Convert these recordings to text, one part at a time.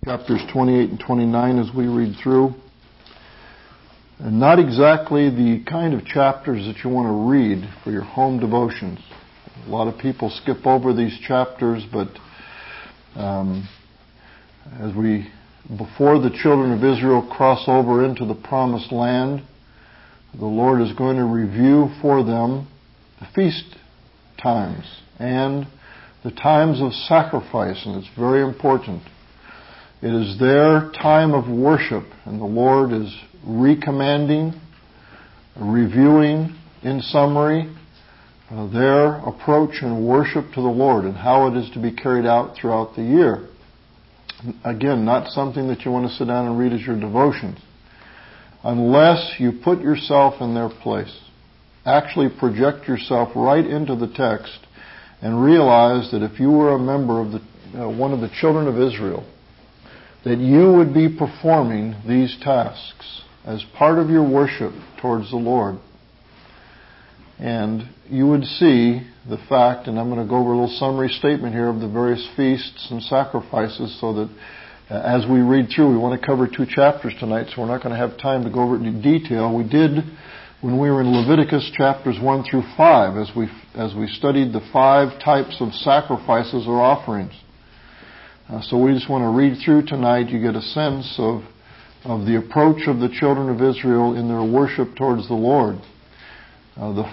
chapters 28 and 29 as we read through. And not exactly the kind of chapters that you want to read for your home devotions. A lot of people skip over these chapters, but before the children of Israel cross over into the promised land, the Lord is going to review for them the feast times and the times of sacrifice, and it's very important. It is their time of worship, and the Lord is recommanding, reviewing, in summary, their approach and worship to the Lord and how it is to be carried out throughout the year. Again, not something that you want to sit down and read as your devotions, unless you put yourself in their place. Actually project yourself right into the text and realize that if you were a member of one of the children of Israel, that you would be performing these tasks as part of your worship towards the Lord. And you would see the fact, and I'm going to go over a little summary statement here of the various feasts and sacrifices so that as we read through, we want to cover 2 chapters tonight, so we're not going to have time to go over it in detail. We did when we were in Leviticus chapters 1 through 5 as we studied the 5 types of sacrifices or offerings. So we just want to read through tonight. You get a sense of the approach of the children of Israel in their worship towards the Lord. The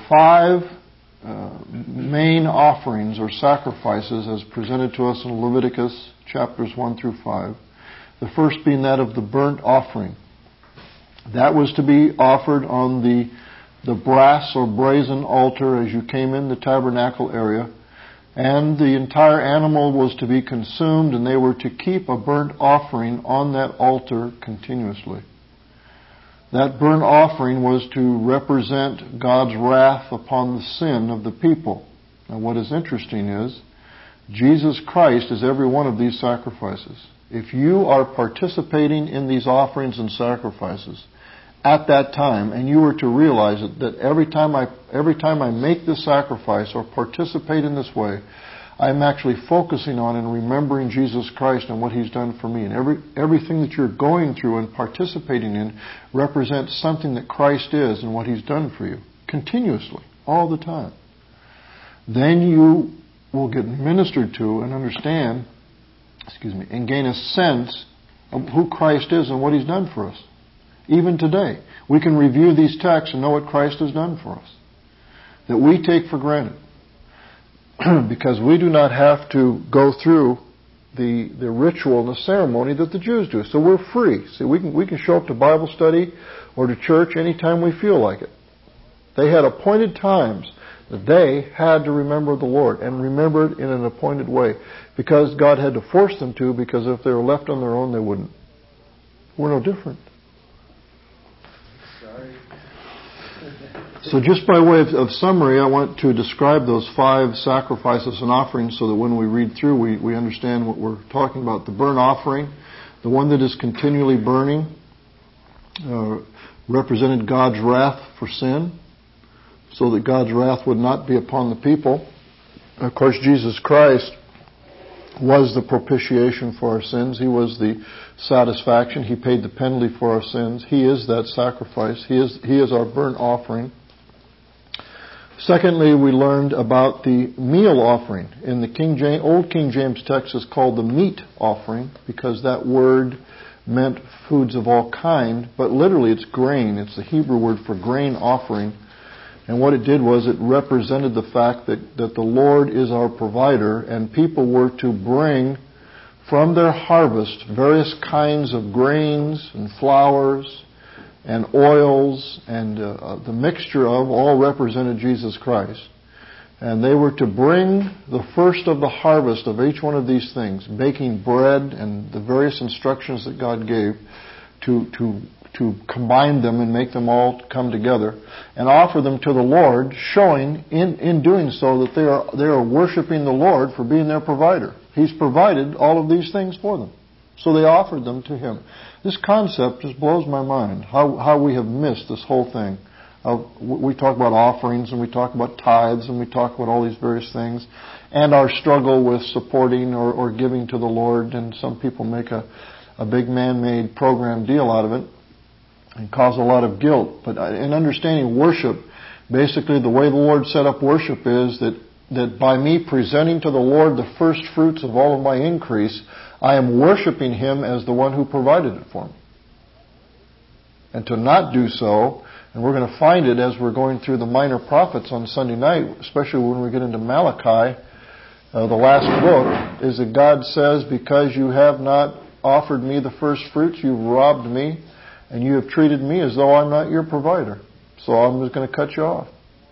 5 main offerings or sacrifices as presented to us in Leviticus chapters 1 through 5. The first being that of the burnt offering. That was to be offered on the brass or brazen altar as you came in the tabernacle area. And the entire animal was to be consumed, and they were to keep a burnt offering on that altar continuously. That burnt offering was to represent God's wrath upon the sin of the people. Now what is interesting is, Jesus Christ is every one of these sacrifices. If you are participating in these offerings and sacrifices at that time, and you were to realize that every time I make this sacrifice or participate in this way, I'm actually focusing on and remembering Jesus Christ and what He's done for me. And everything that you're going through and participating in represents something that Christ is and what He's done for you, continuously, all the time. Then you will get ministered to and understand, and gain a sense of who Christ is and what He's done for us. Even today, we can review these texts and know what Christ has done for us, that we take for granted, because we do not have to go through the ritual and the ceremony that the Jews do. So we're free. See, we can show up to Bible study or to church anytime we feel like it. They had appointed times that they had to remember the Lord, and remember it in an appointed way, because God had to force them to, because if they were left on their own, they wouldn't. We're no different. So just by way of summary, I want to describe those 5 sacrifices and offerings so that when we read through, we understand what we're talking about. The burnt offering, the one that is continually burning, represented God's wrath for sin, so that God's wrath would not be upon the people. Of course, Jesus Christ was the propitiation for our sins. He was the satisfaction. He paid the penalty for our sins. He is that sacrifice. He is our burnt offering. Secondly, we learned about the meal offering. In the Old King James text is called the meat offering, because that word meant foods of all kind, but literally it's grain. It's the Hebrew word for grain offering. And what it did was it represented the fact that the Lord is our provider, and people were to bring from their harvest various kinds of grains and flours and oils, and the mixture of all represented Jesus Christ. And they were to bring the first of the harvest of each one of these things, baking bread and the various instructions that God gave to combine them and make them all come together, and offer them to the Lord, showing in doing so that they are worshiping the Lord for being their provider. He's provided all of these things for them. So they offered them to Him. This concept just blows my mind, how we have missed this whole thing. We talk about offerings, and we talk about tithes, and we talk about all these various things, and our struggle with supporting or giving to the Lord. And some people make a a big man-made program deal out of it and cause a lot of guilt. But in understanding worship, basically the way the Lord set up worship is that by me presenting to the Lord the first fruits of all of my increase, I am worshiping Him as the one who provided it for me. And to not do so, and we're going to find it as we're going through the minor prophets on Sunday night, especially when we get into Malachi, the last book, is that God says, because you have not offered me the first fruits, you've robbed me, and you have treated me as though I'm not your provider. So I'm just going to cut you off.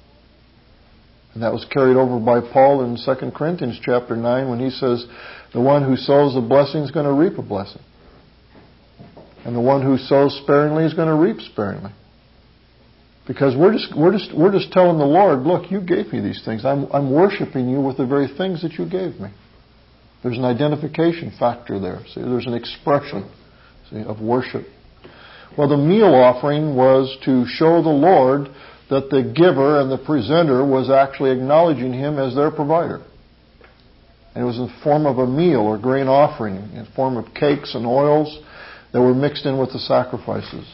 And that was carried over by Paul in 2 Corinthians chapter 9 when he says, the one who sows a blessing is going to reap a blessing. And the one who sows sparingly is going to reap sparingly. Because we're just telling the Lord, look, you gave me these things. I'm worshiping you with the very things that you gave me. There's an identification factor there. See, there's an expression, of worship. Well, the meal offering was to show the Lord that the giver and the presenter was actually acknowledging Him as their provider. And it was in the form of a meal or grain offering, in the form of cakes and oils that were mixed in with the sacrifices.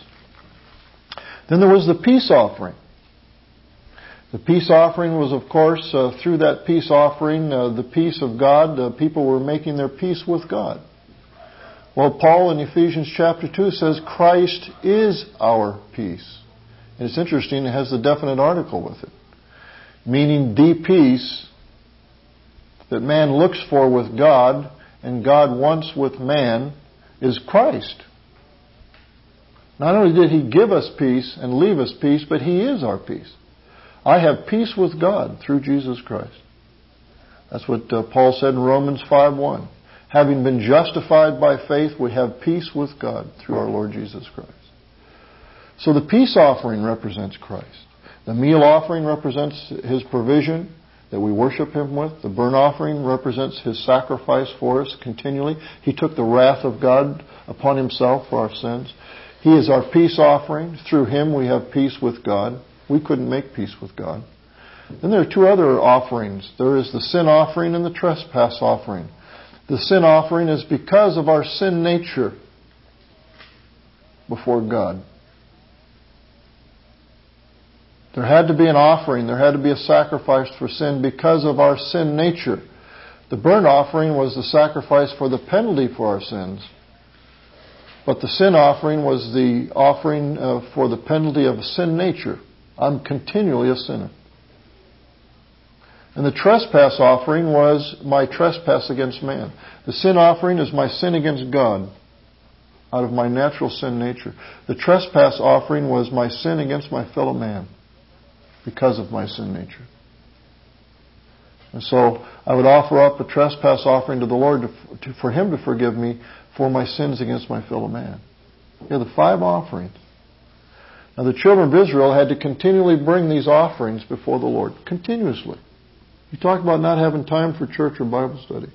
Then there was the peace offering. The peace offering was, of course, through that peace offering, the peace of God, people were making their peace with God. Well, Paul in Ephesians chapter 2 says, Christ is our peace. And it's interesting, it has the definite article with it. Meaning the peace that man looks for with God and God wants with man is Christ. Not only did He give us peace and leave us peace, but He is our peace. I have peace with God through Jesus Christ. That's what Paul said in Romans 5:1. Having been justified by faith, we have peace with God through our Lord Jesus Christ. So the peace offering represents Christ. The meal offering represents His provision that we worship Him with. The burnt offering represents His sacrifice for us continually. He took the wrath of God upon Himself for our sins. He is our peace offering. Through Him we have peace with God. We couldn't make peace with God. Then there are two other offerings. There is the sin offering and the trespass offering. The sin offering is because of our sin nature before God. There had to be an offering. There had to be a sacrifice for sin because of our sin nature. The burnt offering was the sacrifice for the penalty for our sins. But the sin offering was the offering for the penalty of a sin nature. I'm continually a sinner. And the trespass offering was my trespass against man. The sin offering is my sin against God out of my natural sin nature. The trespass offering was my sin against my fellow man because of my sin nature. And so I would offer up a trespass offering to the Lord for Him to forgive me for my sins against my fellow man. Yeah, the 5 offerings. Now the children of Israel had to continually bring these offerings before the Lord. Continuously. You talk about not having time for church or Bible study.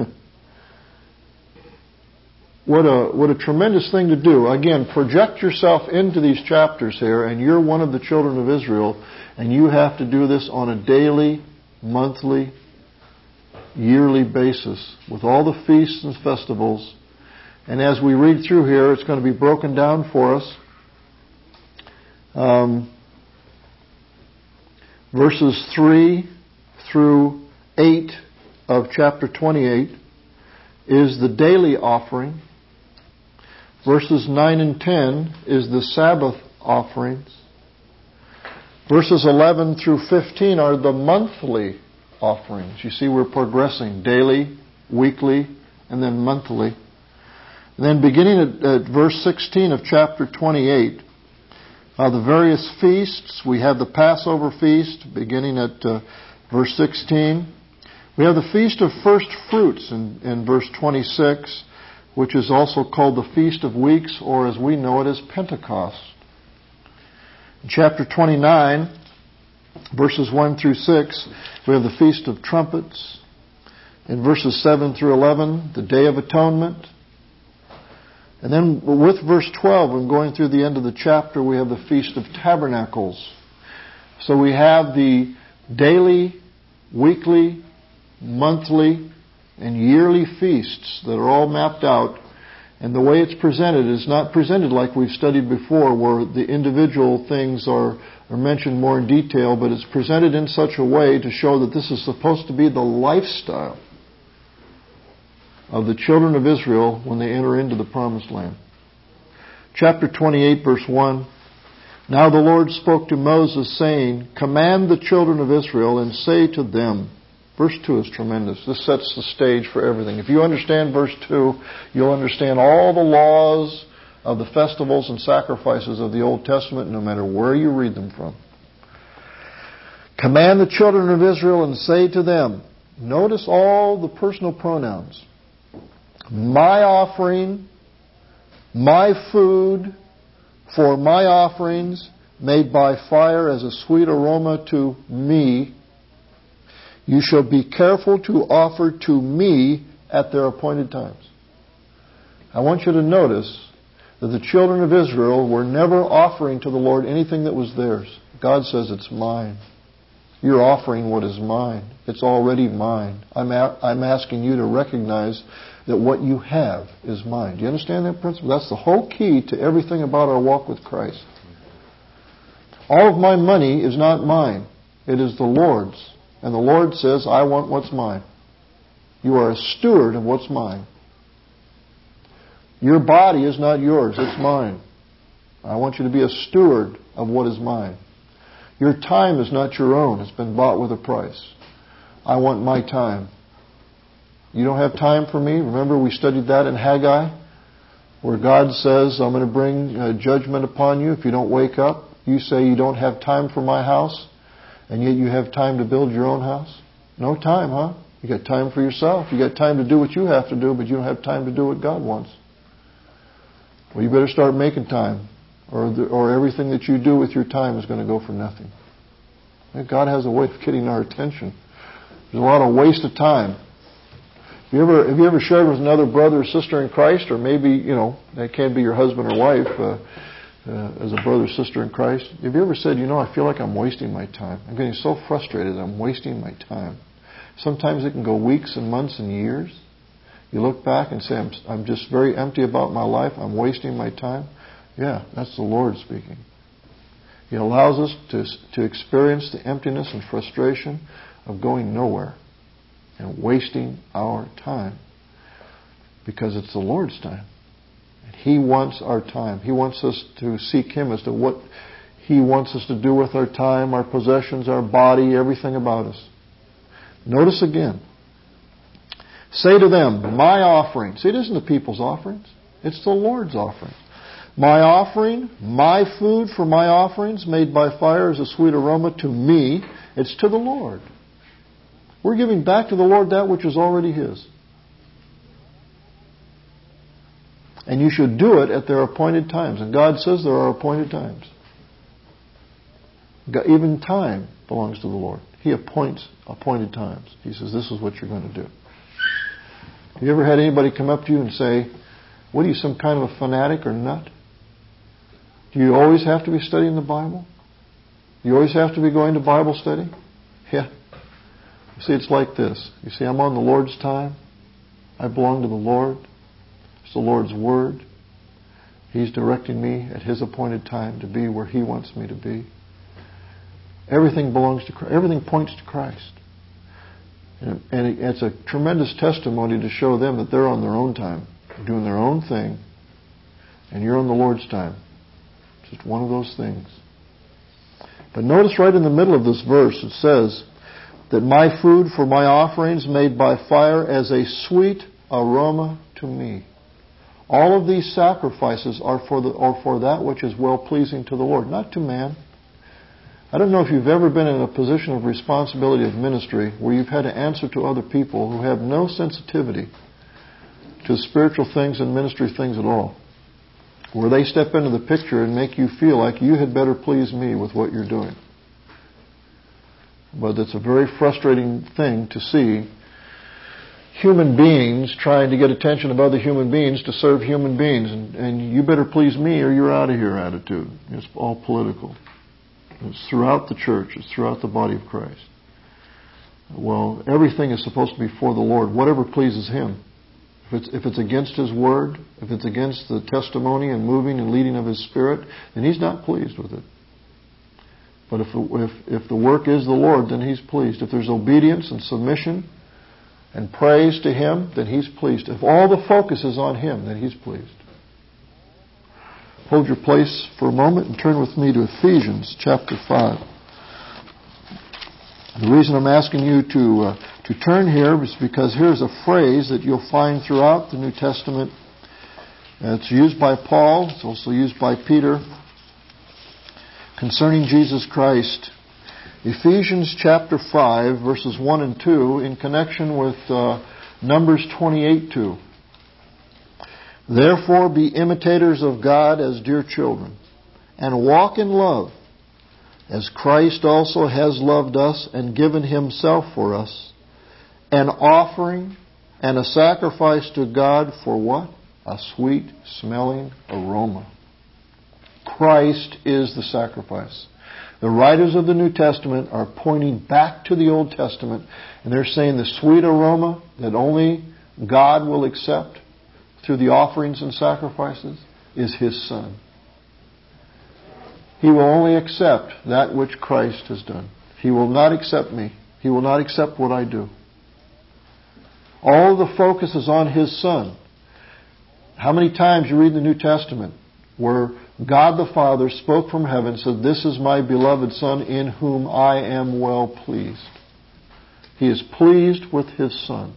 What a tremendous thing to do. Again, project yourself into these chapters here, and you're one of the children of Israel, and you have to do this on a daily, monthly, yearly basis with all the feasts and festivals. And as we read through here, it's going to be broken down for us. Verses 3 through 8 of chapter 28 is the daily offering. Verses 9 and 10 is the Sabbath offerings. Verses 11 through 15 are the monthly offerings. You see, we're progressing daily, weekly, and then monthly. And then beginning at verse 16 of chapter 28, the various feasts. We have the Passover feast beginning at verse 16. We have the Feast of First Fruits in verse 26, which is also called the Feast of Weeks, or as we know it as Pentecost. In chapter 29, verses 1 through 6, we have the Feast of Trumpets. In verses 7 through 11, the Day of Atonement. And then with verse 12, and going through the end of the chapter, we have the Feast of Tabernacles. So we have the daily, weekly, monthly, and yearly feasts that are all mapped out. And the way it's presented is not presented like we've studied before, where the individual things are mentioned more in detail, but it's presented in such a way to show that this is supposed to be the lifestyle of the children of Israel when they enter into the Promised Land. Chapter 28, verse 1. Now the Lord spoke to Moses, saying, Command the children of Israel and say to them. Verse 2 is tremendous. This sets the stage for everything. If you understand verse 2, you'll understand all the laws of the festivals and sacrifices of the Old Testament, no matter where you read them from. Command the children of Israel and say to them. Notice all the personal pronouns. My offering, my food, for my offerings made by fire as a sweet aroma to me, you shall be careful to offer to me at their appointed times. I want you to notice that the children of Israel were never offering to the Lord anything that was theirs. God says, it's mine. You're offering what is mine. It's already mine. I'm asking you to recognize that what you have is mine. Do you understand that principle? That's the whole key to everything about our walk with Christ. All of my money is not mine. It is the Lord's. And the Lord says, I want what's mine. You are a steward of what's mine. Your body is not yours. It's mine. I want you to be a steward of what is mine. Your time is not your own. It's been bought with a price. I want my time. You don't have time for me? Remember we studied that in Haggai, where God says, I'm going to bring judgment upon you if you don't wake up. You say you don't have time for my house, and yet you have time to build your own house? No time, huh? You got time for yourself. You got time to do what you have to do, but you don't have time to do what God wants. Well, you better start making time, or everything that you do with your time is going to go for nothing. God has a way of getting our attention. There's a lot of waste of time. Have you ever shared with another brother or sister in Christ, or maybe, that can't be your husband or wife, as a brother or sister in Christ? Have you ever said, I feel like I'm wasting my time. I'm getting so frustrated I'm wasting my time. Sometimes it can go weeks and months and years. You look back and say, I'm just very empty about my life. I'm wasting my time. Yeah, that's the Lord speaking. He allows us to experience the emptiness and frustration of going nowhere and wasting our time, because it's the Lord's time. And He wants our time. He wants us to seek Him as to what He wants us to do with our time, our possessions, our body, everything about us. Notice again. Say to them, my offering. See, it isn't the people's offerings. It's the Lord's offering. My offering, my food for my offerings made by fire is a sweet aroma to me. It's to the Lord. We're giving back to the Lord that which is already His. And you should do it at their appointed times. And God says there are appointed times. Even time belongs to the Lord. He appoints appointed times. He says, this is what you're going to do. Have you ever had anybody come up to you and say, what are you, some kind of a fanatic or nut? Do you always have to be studying the Bible? Do you always have to be going to Bible study? Yeah. You see, it's like this. You see, I'm on the Lord's time. I belong to the Lord. It's the Lord's Word. He's directing me at His appointed time to be where He wants me to be. Everything belongs to Christ. Everything points to Christ. And it's a tremendous testimony to show them that they're on their own time, doing their own thing, and you're on the Lord's time. It's just one of those things. But notice right in the middle of this verse, it says that my food for my offerings made by fire as a sweet aroma to me. All of these sacrifices are for that which is well-pleasing to the Lord, not to man. I don't know if you've ever been in a position of responsibility of ministry where you've had to answer to other people who have no sensitivity to spiritual things and ministry things at all, where they step into the picture and make you feel like you had better please me with what you're doing. But it's a very frustrating thing to see human beings trying to get attention of other human beings to serve human beings, and you better please me or you're out of here attitude. It's all political. It's throughout the church. It's throughout the body of Christ. Well, everything is supposed to be for the Lord, whatever pleases Him. if it's against His Word, if it's against the testimony and moving and leading of His Spirit, then He's not pleased with it. But if the work is the Lord, then He's pleased. If there's obedience and submission and praise to Him, then He's pleased. If all the focus is on Him, then He's pleased. Hold your place for a moment and turn with me to Ephesians chapter 5. The reason I'm asking you to turn here is because here's a phrase that you'll find throughout the New Testament. It's used by Paul. It's also used by Peter concerning Jesus Christ. Ephesians chapter 5, verses 1 and 2, in connection with Numbers 28:2. Therefore be imitators of God as dear children, and walk in love, as Christ also has loved us and given Himself for us, an offering and a sacrifice to God for what? A sweet-smelling aroma. Christ is the sacrifice. The writers of the New Testament are pointing back to the Old Testament, and they're saying the sweet aroma that only God will accept through the offerings and sacrifices is His Son. He will only accept that which Christ has done. He will not accept me. He will not accept what I do. All the focus is on His Son. How many times you read the New Testament where God the Father spoke from heaven and said, "This is my beloved Son in whom I am well pleased." He is pleased with His Son.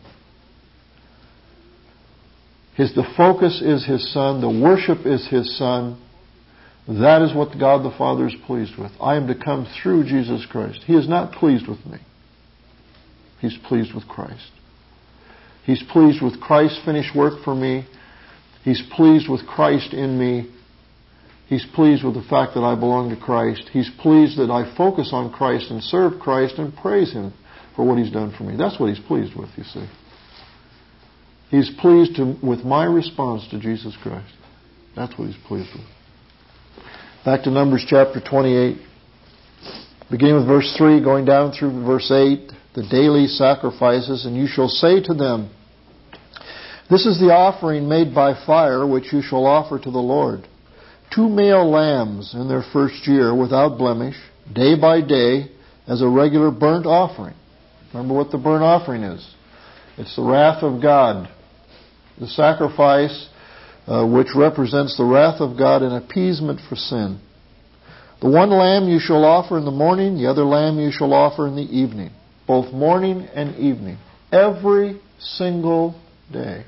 The focus is His Son. The worship is His Son. That is what God the Father is pleased with. I am to come through Jesus Christ. He is not pleased with me. He's pleased with Christ. He's pleased with Christ's finished work for me. He's pleased with Christ in me. He's pleased with the fact that I belong to Christ. He's pleased that I focus on Christ and serve Christ and praise Him for what He's done for me. That's what He's pleased with, you see. He's pleased with my response to Jesus Christ. That's what He's pleased with. Back to Numbers chapter 28. Beginning with verse 3, going down through verse 8, the daily sacrifices, and you shall say to them, this is the offering made by fire which you shall offer to the Lord. 2 male lambs in their first year without blemish, day by day, as a regular burnt offering. Remember what the burnt offering is. It's the wrath of God. The sacrifice which represents the wrath of God and appeasement for sin. The one lamb you shall offer in the morning, the other lamb you shall offer in the evening. Both morning and evening. Every single day.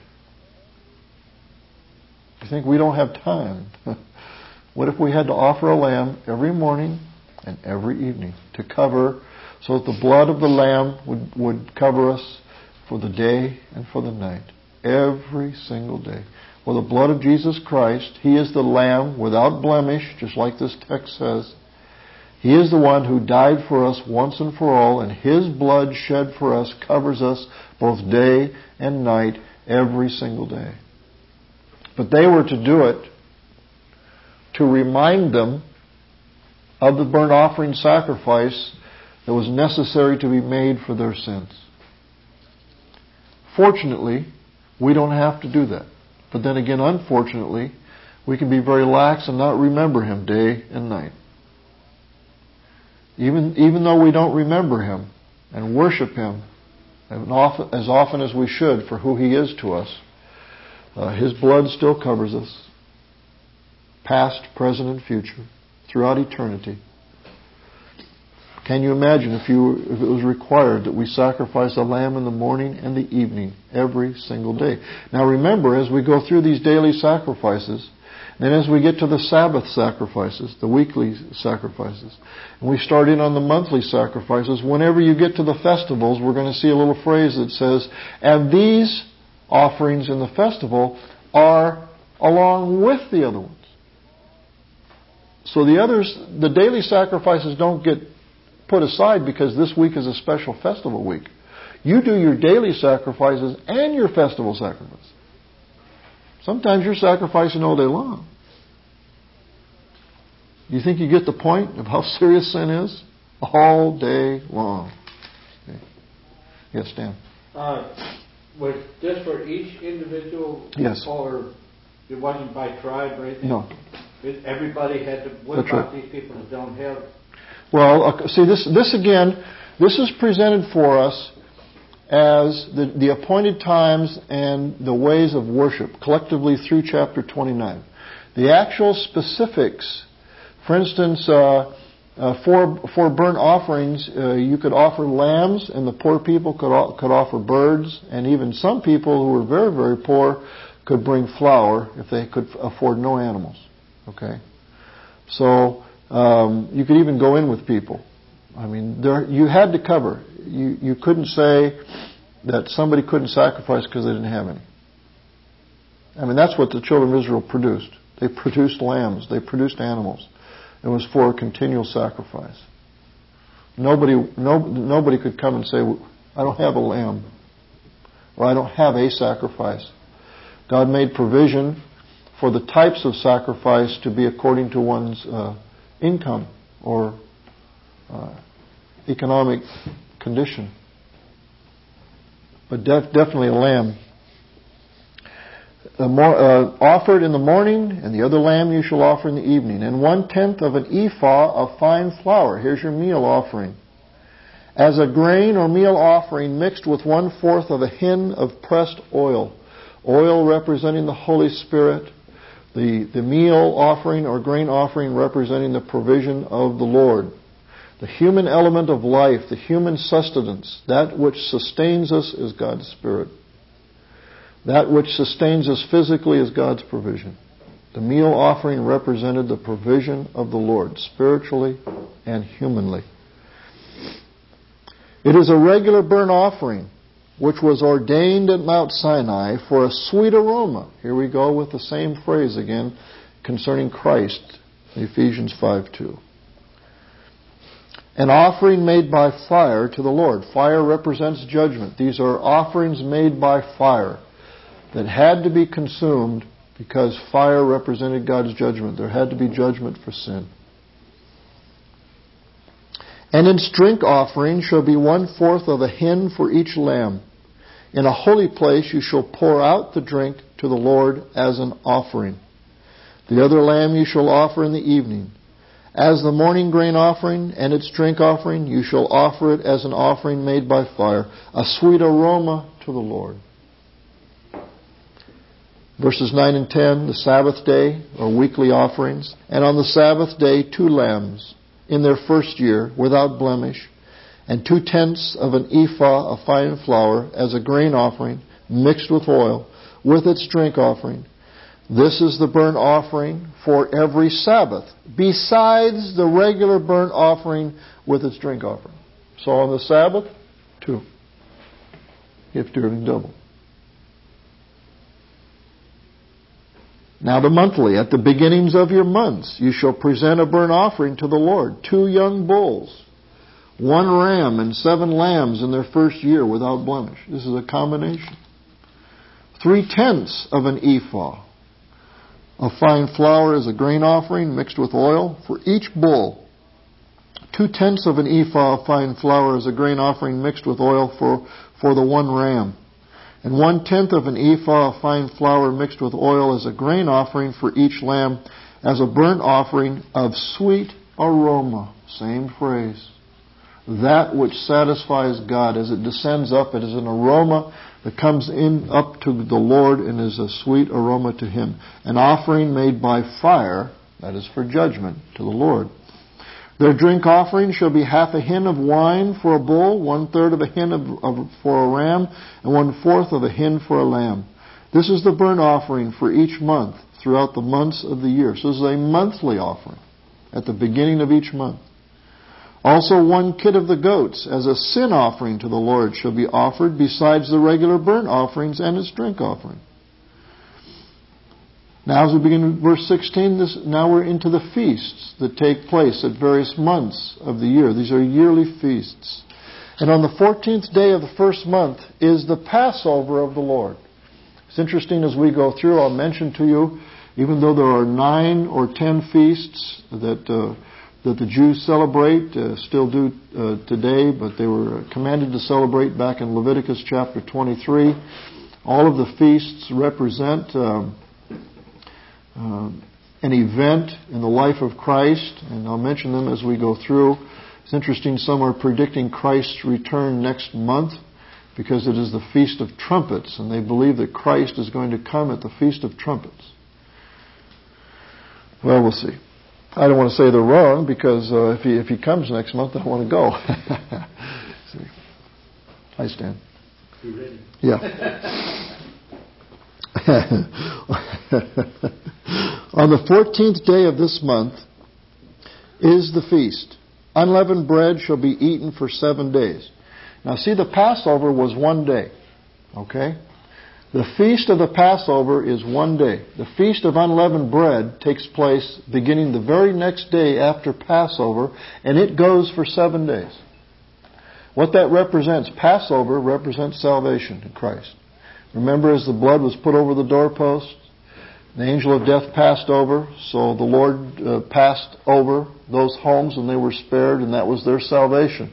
You think we don't have time? What if we had to offer a lamb every morning and every evening to cover, so that the blood of the lamb would cover us for the day and for the night? Every single day. Well, the blood of Jesus Christ, He is the Lamb without blemish, just like this text says. He is the one who died for us once and for all, and His blood shed for us covers us both day and night, every single day. But they were to do it to remind them of the burnt offering sacrifice that was necessary to be made for their sins. Fortunately, we don't have to do that. But then again, unfortunately, we can be very lax and not remember Him day and night. Even though we don't remember Him and worship Him as often as we should for who He is to us, His blood still covers us, past, present, and future, throughout eternity. Can you imagine if it was required that we sacrifice a lamb in the morning and the evening, every single day? Now remember, as we go through these daily sacrifices, then as we get to the Sabbath sacrifices, the weekly sacrifices, and we start in on the monthly sacrifices, whenever you get to the festivals, we're going to see a little phrase that says, and these offerings in the festival are along with the other ones. So the daily sacrifices don't get put aside because this week is a special festival week. You do your daily sacrifices and your festival sacrifice. Sometimes you're sacrificing all day long. You think you get the point of how serious sin is? All day long. Okay. Yes, Dan. Was this for each individual? Yes. Or it wasn't by tribe or anything? No. Everybody had to. What That's about right. these people that don't have? Well, see, this again, this is presented for us as the appointed times and the ways of worship, collectively through chapter 29. The actual specifics, for instance, for burnt offerings, you could offer lambs, and the poor people could offer birds, and even some people who were very, very poor could bring flour if they could afford no animals. Okay, so you could even go in with people. I mean, you had to cover. You couldn't say that somebody couldn't sacrifice because they didn't have any. I mean, that's what the children of Israel produced. They produced lambs. They produced animals. It was for a continual sacrifice. Nobody could come and say, I don't have a lamb, or I don't have a sacrifice. God made provision for the types of sacrifice to be according to one's income or economic condition. But definitely a lamb. Offered in the morning, and the other lamb you shall offer in the evening, and 1/10 of an ephah of fine flour. Here's your meal offering. As a grain or meal offering mixed with 1/4 of a hin of pressed oil. Oil representing the Holy Spirit. The meal offering or grain offering representing the provision of the Lord. The human element of life, the human sustenance, that which sustains us is God's Spirit. That which sustains us physically is God's provision. The meal offering represented the provision of the Lord, spiritually and humanly. It is a regular burnt offering, which was ordained at Mount Sinai for a sweet aroma. Here we go with the same phrase again concerning Christ, Ephesians 5:2. An offering made by fire to the Lord. Fire represents judgment. These are offerings made by fire that had to be consumed because fire represented God's judgment. There had to be judgment for sin. And its drink offering shall be 1/4 of a hin for each lamb. In a holy place you shall pour out the drink to the Lord as an offering. The other lamb you shall offer in the evening. As the morning grain offering and its drink offering, you shall offer it as an offering made by fire, a sweet aroma to the Lord. Verses 9 and 10, the Sabbath day, or weekly offerings. And on the Sabbath day, 2 lambs in their first year, without blemish, and 2/10 of an ephah of fine flour as a grain offering, mixed with oil, with its drink offering. This is the burnt offering for every Sabbath, besides the regular burnt offering with its drink offering. So on the Sabbath, 2. You have to do it in double. Now the monthly, at the beginnings of your months, you shall present a burnt offering to the Lord, 2 young bulls, 1 ram, and 7 lambs in their first year without blemish. This is a combination. 3/10 of an ephah of fine flour as a grain offering mixed with oil for each bull. 2/10 of an ephah of fine flour as a grain offering mixed with oil for the 1 ram. And 1/10 of an ephah of fine flour mixed with oil as a grain offering for each lamb as a burnt offering of sweet aroma. Same phrase. That which satisfies God as it descends up, it is an aroma that comes in up to the Lord and is a sweet aroma to Him. An offering made by fire, that is for judgment, to the Lord. Their drink offering shall be 1/2 a hin of wine for a bull, 1/3 of a hin for a ram, and 1/4 of a hin for a lamb. This is the burnt offering for each month throughout the months of the year. So this is a monthly offering at the beginning of each month. Also 1 kid of the goats as a sin offering to the Lord shall be offered besides the regular burnt offerings and its drink offering. Now as we begin with verse 16, now we're into the feasts that take place at various months of the year. These are yearly feasts. And on the 14th day of the first month is the Passover of the Lord. It's interesting as we go through, I'll mention to you, even though there are 9 or 10 feasts that that the Jews celebrate, still do today, but they were commanded to celebrate back in Leviticus chapter 23. All of the feasts represent an event in the life of Christ, and I'll mention them as we go through. It's interesting, some are predicting Christ's return next month because it is the Feast of Trumpets, and they believe that Christ is going to come at the Feast of Trumpets. Well, we'll see. I don't want to say they're wrong because if he comes next month, I want to go. See. Hi, Stan. You ready? Yeah. On the 14th day of this month is the feast. Unleavened bread shall be eaten for 7 days. Now see, the Passover was 1 day. Okay? The feast of the Passover is 1 day. The feast of unleavened bread takes place beginning the very next day after Passover, and it goes for 7 days. What that represents, Passover represents salvation in Christ. Remember, as the blood was put over the doorpost, the angel of death passed over, so the Lord passed over those homes and they were spared, and that was their salvation.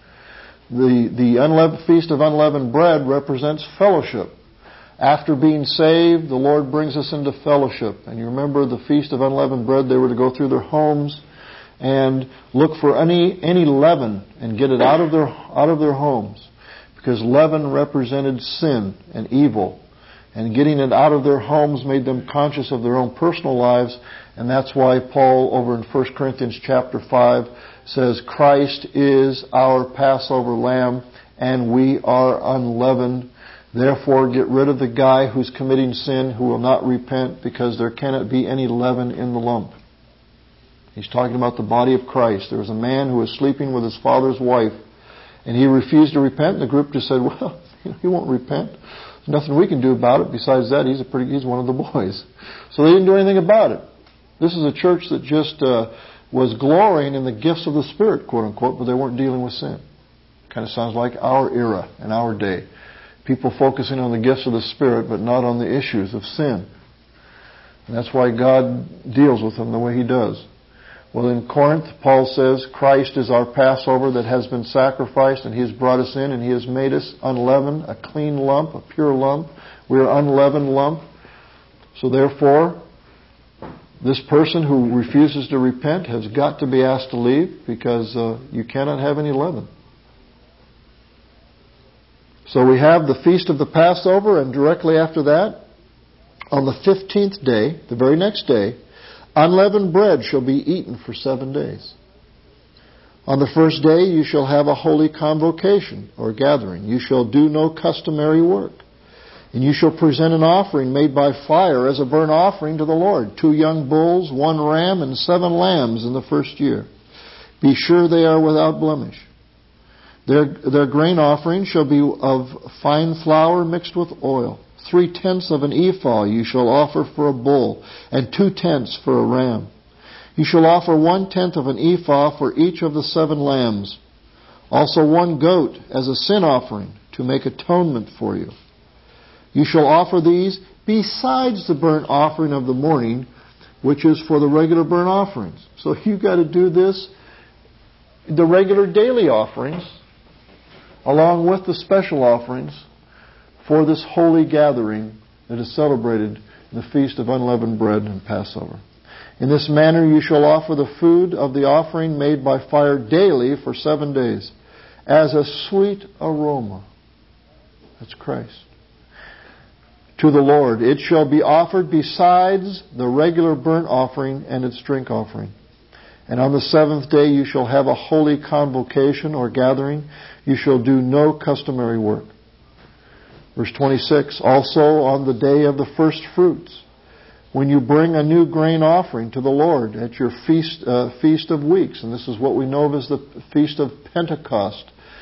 The Feast of Unleavened Bread represents fellowship. After being saved, the Lord brings us into fellowship. And you remember the Feast of Unleavened Bread, they were to go through their homes and look for any leaven and get it out of their homes, because leaven represented sin and evil, and getting it out of their homes made them conscious of their own personal lives. And that's why Paul over in 1 Corinthians chapter 5 says, Christ is our Passover lamb and we are unleavened. Therefore get rid of the guy who's committing sin, who will not repent, because there cannot be any leaven in the lump. He's talking about the body of Christ. There was a man who was sleeping with his father's wife, and he refused to repent. And the group just said, well, he won't repent. There's nothing we can do about it. Besides that, he's one of the boys. So they didn't do anything about it. This is a church that just was glorying in the gifts of the Spirit, quote unquote, but they weren't dealing with sin. Kind of sounds like our era and our day. People focusing on the gifts of the Spirit, but not on the issues of sin. And that's why God deals with them the way He does. Well, in Corinth, Paul says, Christ is our Passover that has been sacrificed, and He has brought us in, and He has made us unleavened, a clean lump, a pure lump. We are unleavened lump. So therefore, this person who refuses to repent has got to be asked to leave, because you cannot have any leaven. So we have the Feast of the Passover, and directly after that, on the 15th day, the very next day, unleavened bread shall be eaten for 7 days. On the first day you shall have a holy convocation, or gathering. You shall do no customary work. And you shall present an offering made by fire as a burnt offering to the Lord, 2 young bulls, 1 ram, and 7 lambs in the first year. Be sure they are without blemish. Their grain offering shall be of fine flour mixed with oil. 3/10 of an ephah you shall offer for a bull, and 2/10 for a ram. You shall offer 1/10 of an ephah for each of the 7 lambs. Also 1 goat as a sin offering to make atonement for you. You shall offer these besides the burnt offering of the morning, which is for the regular burnt offerings. So you've got to do this, the regular daily offerings, along with the special offerings, for this holy gathering that is celebrated in the Feast of Unleavened Bread and Passover. In this manner you shall offer the food of the offering made by fire daily for 7 days, as a sweet aroma. That's Christ. To the Lord. It shall be offered besides the regular burnt offering and its drink offering. And on the 7th day you shall have a holy convocation or gathering. You shall do no customary work. Verse 26, also on the day of the first fruits, when you bring a new grain offering to the Lord at your feast of weeks, and this is what we know of as the Feast of Pentecost.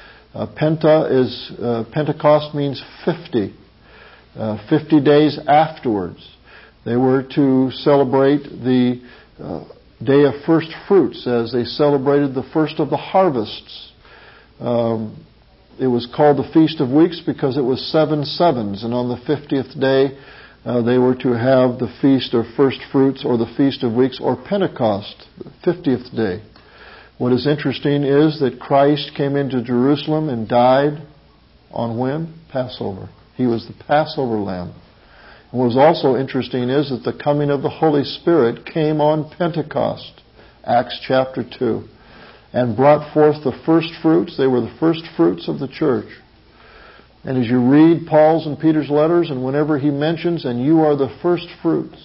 Pentecost means 50. 50 days afterwards. They were to celebrate the day of first fruits as they celebrated the first of the harvests. It was called the Feast of Weeks because it was 7 sevens, and on the 50th day they were to have the Feast of First Fruits, or the Feast of Weeks, or Pentecost, the 50th day. What is interesting is that Christ came into Jerusalem and died on when? Passover. He was the Passover lamb. And what was also interesting is that the coming of the Holy Spirit came on Pentecost, Acts chapter 2, and brought forth the first fruits. They were the first fruits of the church. And as you read Paul's and Peter's letters, and whenever he mentions, and you are the first fruits,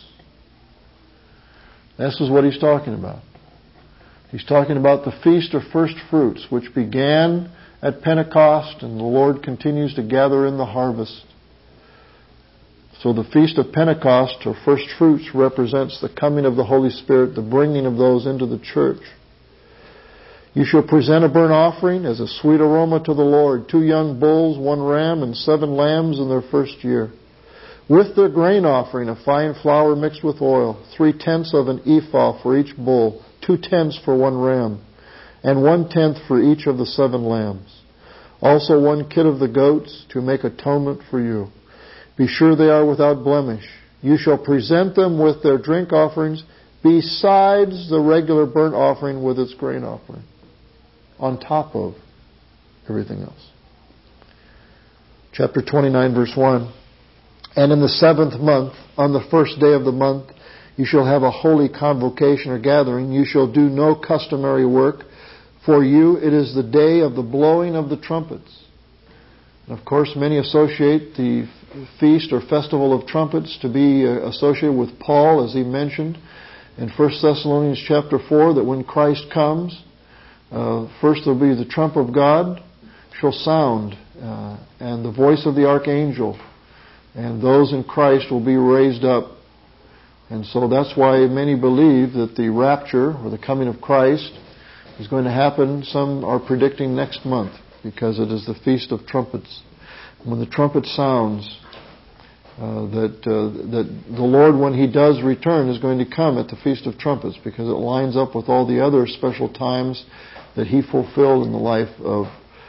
this is what he's talking about. He's talking about the Feast of First Fruits, which began at Pentecost, and the Lord continues to gather in the harvest. So the Feast of Pentecost, or First Fruits, represents the coming of the Holy Spirit, the bringing of those into the church. You shall present a burnt offering as a sweet aroma to the Lord, 2 young bulls, 1 ram, and 7 lambs in their first year. With their grain offering, a fine flour mixed with oil, 3/10 of an ephah for each bull, 2/10 for 1 ram, and 1/10 for each of the 7 lambs. Also 1 kid of the goats to make atonement for you. Be sure they are without blemish. You shall present them with their drink offerings besides the regular burnt offering with its grain offering, on top of everything else. Chapter 29, verse 1. And in the 7th month, on the first day of the month, you shall have a holy convocation or gathering. You shall do no customary work. For you it is the day of the blowing of the trumpets. And of course, many associate the feast or festival of trumpets to be associated with Paul, as he mentioned in 1 Thessalonians chapter 4, that when Christ comes, first there will be the trump of God shall sound, and the voice of the archangel, and those in Christ will be raised up. And so that's why many believe that the rapture, or the coming of Christ, is going to happen. Some are predicting next month, because it is the Feast of Trumpets. When the trumpet sounds, that the Lord, when He does return, is going to come at the Feast of Trumpets, because it lines up with all the other special times that He fulfilled in the life of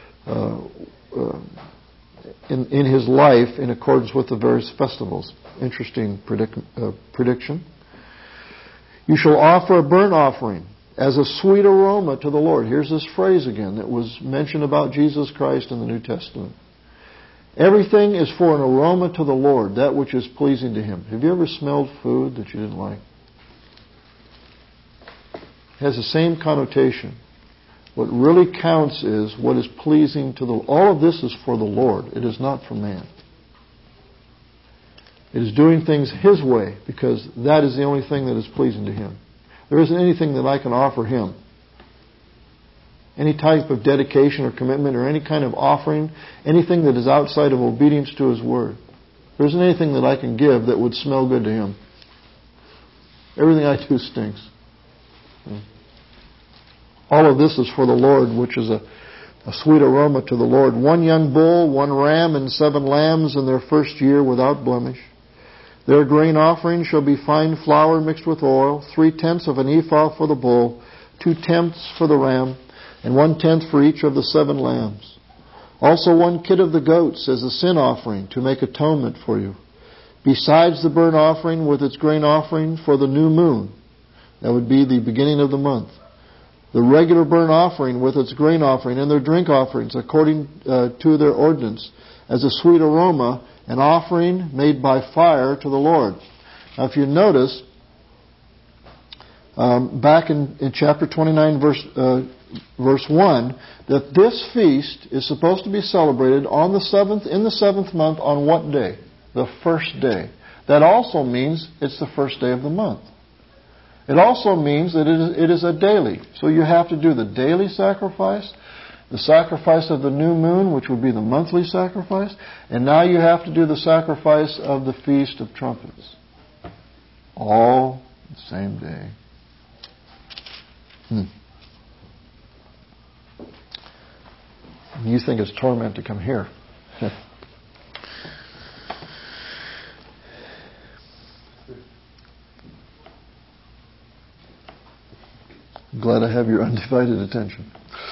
in His life, in accordance with the various festivals. Interesting prediction. You shall offer a burnt offering as a sweet aroma to the Lord. Here's this phrase again that was mentioned about Jesus Christ in the New Testament. Everything is for an aroma to the Lord, that which is pleasing to Him. Have you ever smelled food that you didn't like? It has the same connotation. What really counts is what is pleasing to the Lord. All of this is for the Lord. It is not for man. It is doing things His way, because that is the only thing that is pleasing to Him. There isn't anything that I can offer Him. Any type of dedication or commitment or any kind of offering, anything that is outside of obedience to His Word. There isn't anything that I can give that would smell good to Him. Everything I do stinks. All of this is for the Lord, which is a sweet aroma to the Lord. 1 young bull, 1 ram, and 7 lambs in their first year without blemish. Their grain offering shall be fine flour mixed with oil, 3/10 of an ephah for the bull, 2/10 for the ram, and 1/10 for each of the 7 lambs. Also 1 kid of the goats as a sin offering to make atonement for you. Besides the burnt offering with its grain offering for the new moon. That would be the beginning of the month. The regular burnt offering with its grain offering and their drink offerings according to their ordinance as a sweet aroma, an offering made by fire to the Lord. Now if you notice, back in chapter 29 verse 1, that this feast is supposed to be celebrated on the 7th, in the 7th month, on what day? The first day. That also means it's the first day of the month. It also means that it is a daily. So you have to do the daily sacrifice, the sacrifice of the new moon, which would be the monthly sacrifice, and now you have to do the sacrifice of the Feast of Trumpets. All the same day. You think it's torment to come here. Glad I have your undivided attention.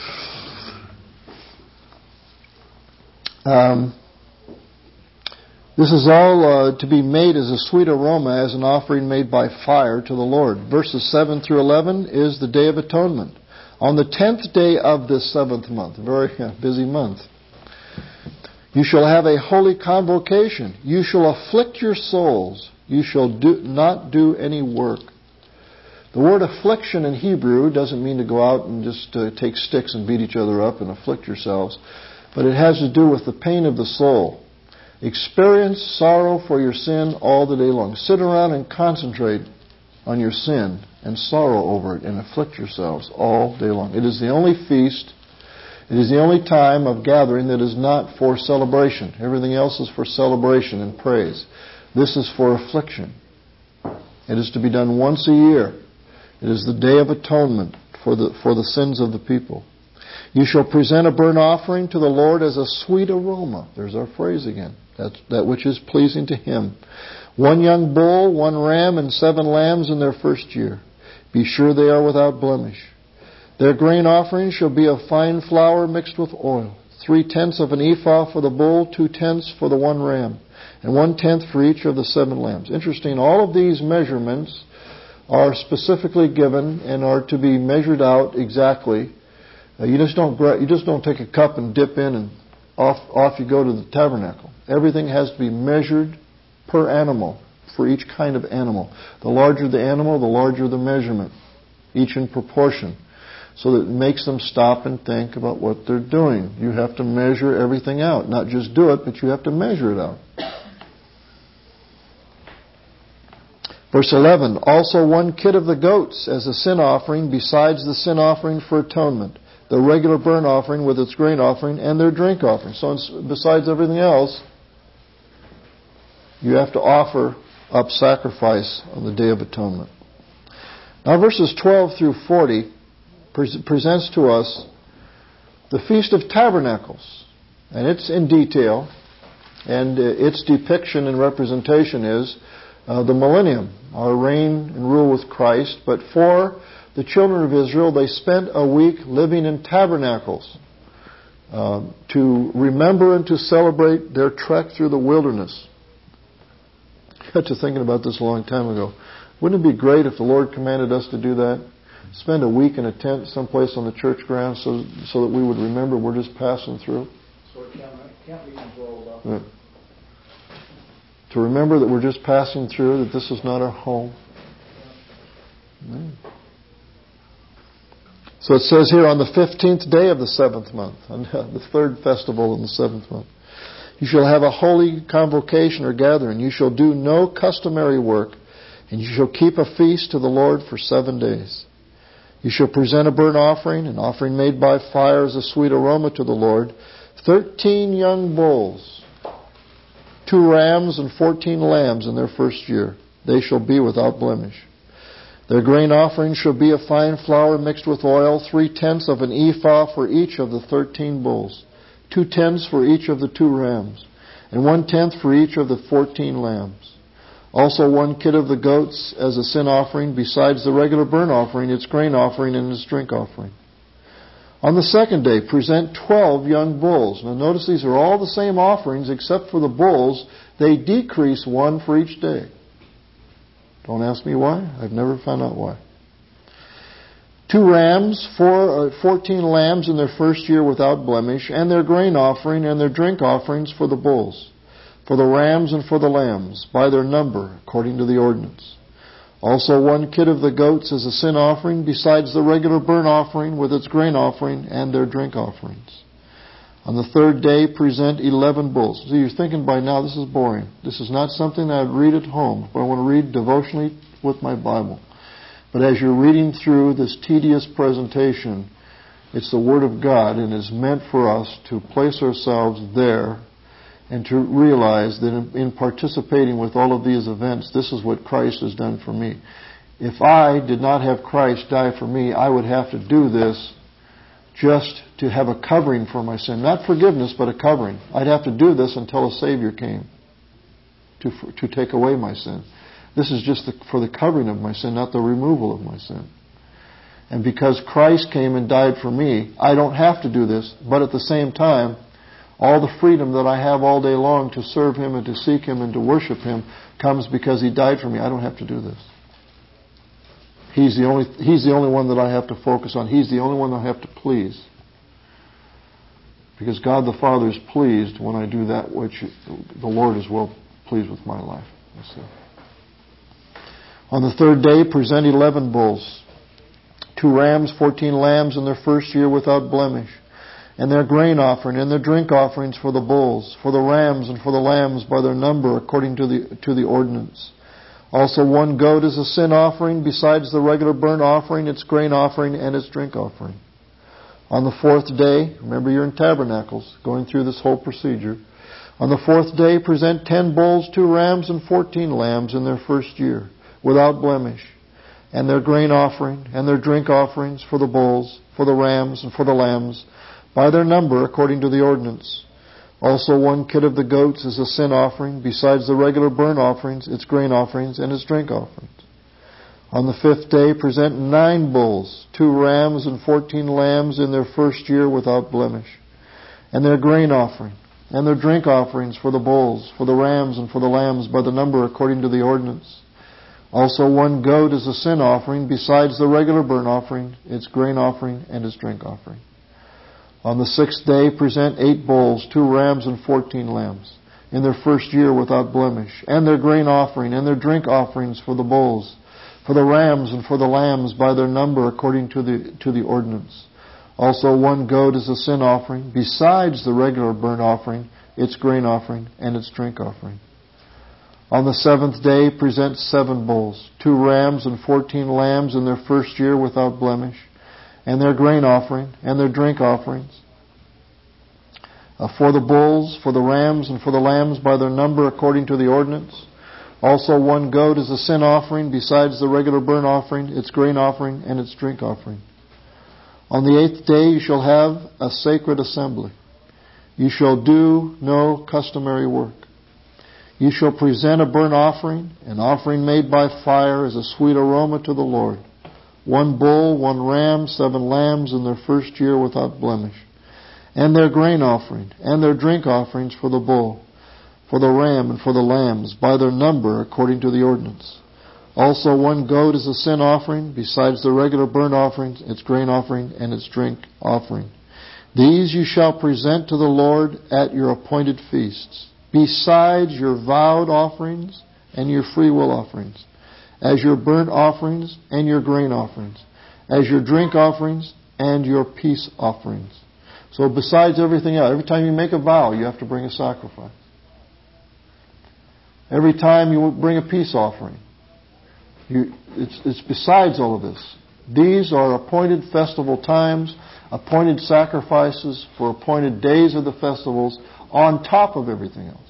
This is all to be made as a sweet aroma, as an offering made by fire to the Lord. Verses 7 through 11 is the Day of Atonement. On the 10th day of this 7th month, a very busy month, you shall have a holy convocation. You shall afflict your souls. You shall not do any work. The word affliction in Hebrew doesn't mean to go out and just take sticks and beat each other up and afflict yourselves, but it has to do with the pain of the soul. Experience sorrow for your sin all the day long. Sit around and concentrate on your sin and sorrow over it and afflict yourselves all day long. It is the only feast, it is the only time of gathering that is not for celebration. Everything else is for celebration and praise. This is for affliction. It is to be done once a year. It is the Day of Atonement for the sins of the people. You shall present a burnt offering to the Lord as a sweet aroma. There's our phrase again. That which is pleasing to Him. 1 young bull, 1 ram, and 7 lambs in their first year. Be sure they are without blemish. Their grain offering shall be of fine flour mixed with oil. 3/10 of an ephah for the bull, 2/10 for the 1 ram, and 1/10 for each of the 7 lambs. Interesting, all of these measurements are specifically given and are to be measured out exactly. You just don't take a cup and dip in and off you go to the tabernacle. Everything has to be measured per animal, for each kind of animal. The larger the animal, the larger the measurement, each in proportion, so that it makes them stop and think about what they're doing. You have to measure everything out. Not just do it, but you have to measure it out. Verse 11, also 1 kid of the goats as a sin offering besides the sin offering for atonement, the regular burnt offering with its grain offering and their drink offering. So besides everything else, you have to offer up sacrifice on the Day of Atonement. Now verses 12 through 40 presents to us the Feast of Tabernacles. And it's in detail, and its depiction and representation is the millennium, our reign and rule with Christ. But for the children of Israel, they spent a week living in tabernacles to remember and to celebrate their trek through the wilderness. I got to thinking about this a long time ago. Wouldn't it be great if the Lord commanded us to do that? Spend a week in a tent someplace on the church ground so that we would remember we're just passing through? So it can't be rolled up. Yeah. To remember that we're just passing through, that this is not our home. Yeah. So it says here, on the 15th day of the 7th month, on the 3rd festival in the 7th month, you shall have a holy convocation or gathering. You shall do no customary work, and you shall keep a feast to the Lord for 7 days. You shall present a burnt offering, an offering made by fire as a sweet aroma to the Lord, 13 young bulls, 2 rams, and 14 lambs in their first year. They shall be without blemish. Their grain offering shall be of fine flour mixed with oil, 3/10 of an ephah for each of the 13 bulls, 2/10 for each of the 2 rams, and 1/10 for each of the 14 lambs. Also 1 kid of the goats as a sin offering, besides the regular burnt offering, its grain offering, and its drink offering. On the 2nd day, present 12 young bulls. Now notice these are all the same offerings, except for the bulls. They decrease 1 for each day. Don't ask me why. I've never found out why. 2 rams, 14 lambs in their first year without blemish, and their grain offering and their drink offerings for the bulls, for the rams and for the lambs, by their number, according to the ordinance. Also 1 kid of the goats as a sin offering, besides the regular burnt offering with its grain offering and their drink offerings. On the 3rd day, present 11 bulls. So you're thinking by now, this is boring. This is not something I'd read at home, but I want to read devotionally with my Bible. But as you're reading through this tedious presentation, it's the Word of God, and is meant for us to place ourselves there and to realize that in participating with all of these events, this is what Christ has done for me. If I did not have Christ die for me, I would have to do this just to have a covering for my sin. Not forgiveness, but a covering. I'd have to do this until a Savior came to take away my sin. This is just for the covering of my sin, not the removal of my sin. And because Christ came and died for me, I don't have to do this, but at the same time, all the freedom that I have all day long to serve Him and to seek Him and to worship Him comes because He died for me. I don't have to do this. He's the only one that I have to focus on. He's the only one I have to please. Because God the Father is pleased when I do that which the Lord is well pleased with my life. You see. On the third day, present 11 bulls, 2 rams, 14 lambs in their first year without blemish, and their grain offering and their drink offerings for the bulls, for the rams and for the lambs by their number according to the ordinance. Also 1 goat as a sin offering, besides the regular burnt offering, its grain offering, and its drink offering. On the 4th day, remember you're in tabernacles, going through this whole procedure. On the 4th day, present 10 bulls, 2 rams, and 14 lambs in their first year, without blemish, and their grain offering, and their drink offerings for the bulls, for the rams, and for the lambs, by their number according to the ordinance. Also 1 kid of the goats as a sin offering, besides the regular burnt offerings, its grain offerings, and its drink offerings. On the 5th day, present 9 bulls, 2 rams, and 14 lambs in their first year without blemish, and their grain offering, and their drink offerings for the bulls, for the rams, and for the lambs by the number according to the ordinance. Also 1 goat as a sin offering, besides the regular burnt offering, its grain offering, and its drink offering. On the 6th day, present 8 bulls, 2 rams, and 14 lambs, in their first year without blemish, and their grain offering, and their drink offerings for the bulls, for the rams, and for the lambs by their number according to the ordinance. Also 1 goat as a sin offering, besides the regular burnt offering, its grain offering, and its drink offering. On the 7th day, present 7 bulls, 2 rams, and 14 lambs in their first year without blemish, and their grain offering, and their drink offerings. For the bulls, for the rams, and for the lambs by their number according to the ordinance. Also 1 goat as a sin offering, besides the regular burnt offering, its grain offering, and its drink offering. On the 8th day you shall have a sacred assembly. You shall do no customary work. You shall present a burnt offering, an offering made by fire as a sweet aroma to the Lord. 1 bull, 1 ram, 7 lambs in their first year without blemish. And their grain offering, and their drink offerings for the bull, for the ram, and for the lambs, by their number according to the ordinance. Also 1 goat as a sin offering, besides the regular burnt offerings, its grain offering, and its drink offering. These you shall present to the Lord at your appointed feasts, besides your vowed offerings and your freewill offerings, as your burnt offerings and your grain offerings, as your drink offerings and your peace offerings. So besides everything else, every time you make a vow, you have to bring a sacrifice. Every time you bring a peace offering, it's besides all of this. These are appointed festival times, appointed sacrifices for appointed days of the festivals, on top of everything else.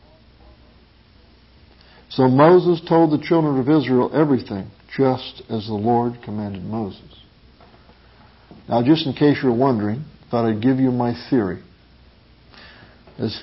So Moses told the children of Israel everything, just as the Lord commanded Moses. Now, just in case you're wondering, I thought I'd give you my theory as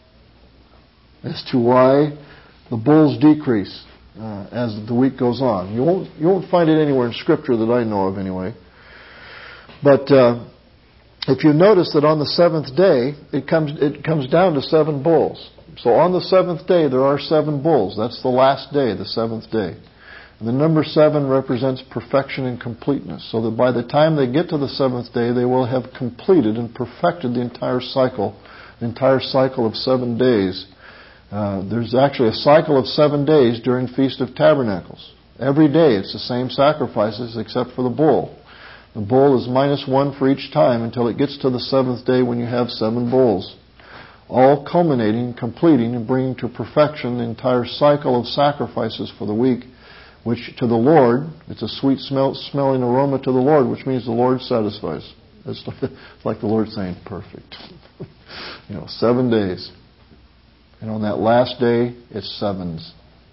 to why the bulls decrease as the week goes on. You won't find it anywhere in Scripture that I know of, anyway. But if you notice that on the 7th day, it comes down to 7 bulls. So on the 7th day, there are 7 bulls. That's the last day, the 7th day. And the number 7 represents perfection and completeness. So that by the time they get to the 7th day, they will have completed and perfected the entire cycle of 7 days. There's actually a cycle of 7 days during Feast of Tabernacles. Every day it's the same sacrifices except for the bull. The bull is -1 for each time until it gets to the 7th day when you have 7 bulls. All culminating, completing, and bringing to perfection the entire cycle of sacrifices for the week, which to the Lord, it's a sweet smelling aroma to the Lord, which means the Lord satisfies. It's like the Lord saying, perfect. 7 days. And on that last day, it's 7s.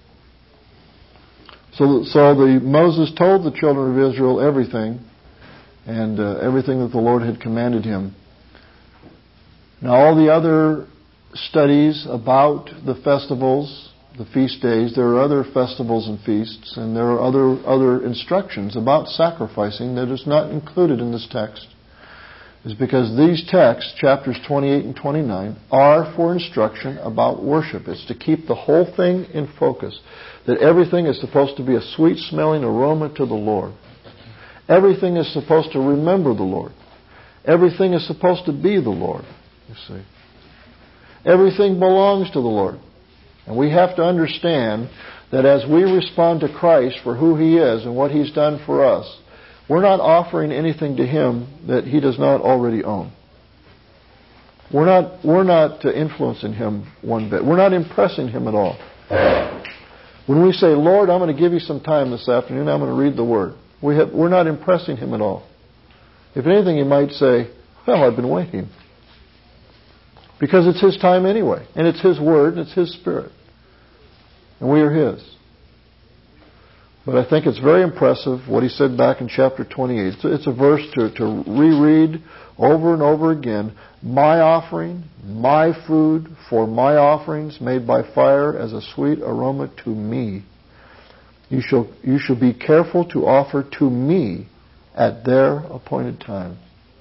So Moses told the children of Israel everything, and everything that the Lord had commanded him. Now, all the other studies about the festivals, the feast days, there are other festivals and feasts, and there are other instructions about sacrificing that is not included in this text. is because these texts, chapters 28 and 29, are for instruction about worship. It's to keep the whole thing in focus. That everything is supposed to be a sweet-smelling aroma to the Lord. Everything is supposed to remember the Lord. Everything is supposed to be the Lord, you see. Everything belongs to the Lord. And we have to understand that as we respond to Christ for who He is and what He's done for us, we're not offering anything to Him that He does not already own. We're not influencing Him one bit. We're not impressing Him at all. When we say, Lord, I'm going to give you some time this afternoon, I'm going to read the Word, we're not impressing Him at all. If anything, He might say, well, I've been waiting. Because it's His time anyway. And it's His Word, and it's His Spirit. And we are His. But I think it's very impressive what He said back in chapter 28. It's a verse to reread over and over again. My offering, my food for my offerings made by fire as a sweet aroma to me. You shall be careful to offer to me at their appointed time.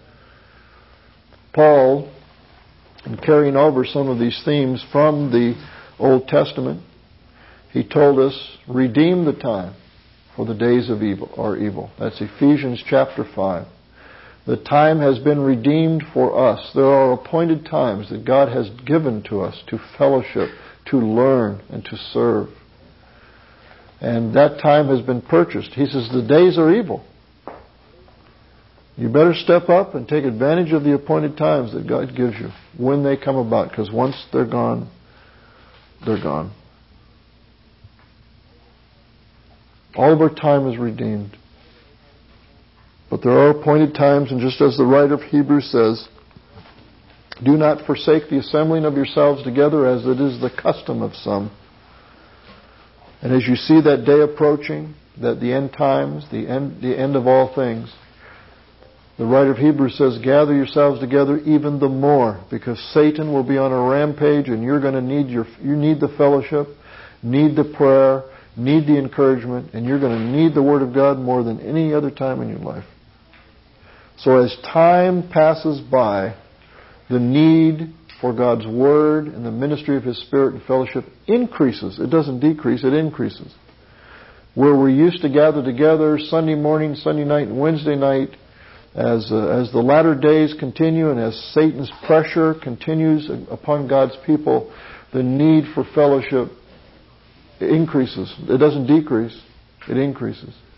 Paul, in carrying over some of these themes from the Old Testament, he told us, redeem the time, for the days of evil are evil. That's Ephesians chapter 5. The time has been redeemed for us. There are appointed times that God has given to us to fellowship, to learn, and to serve. And that time has been purchased. He says the days are evil. You better step up and take advantage of the appointed times that God gives you when they come about, because once they're gone, they're gone. All of our time is redeemed. But there are appointed times, and just as the writer of Hebrews says, do not forsake the assembling of yourselves together as it is the custom of some. And as you see that day approaching, that the end times, the end of all things, the writer of Hebrews says, gather yourselves together even the more, because Satan will be on a rampage, and you're going to need the fellowship, need the prayer, need the encouragement, and you're going to need the Word of God more than any other time in your life. So as time passes by, the need for God's Word and the ministry of His Spirit and fellowship increases. It doesn't decrease, it increases. Where we used to gather together Sunday morning, Sunday night, and Wednesday night, as the latter days continue and as Satan's pressure continues upon God's people, the need for fellowship increases. It doesn't decrease, it increases.